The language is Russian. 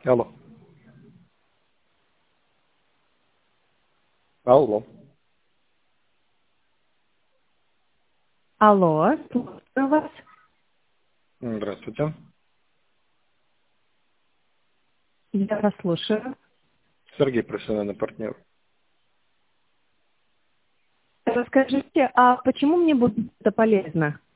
Алло. Алло. Алло, слушаю вас. Здравствуйте. Я вас слушаю. Сергей, профессиональный партнер. Расскажите, а почему мне будет это полезно?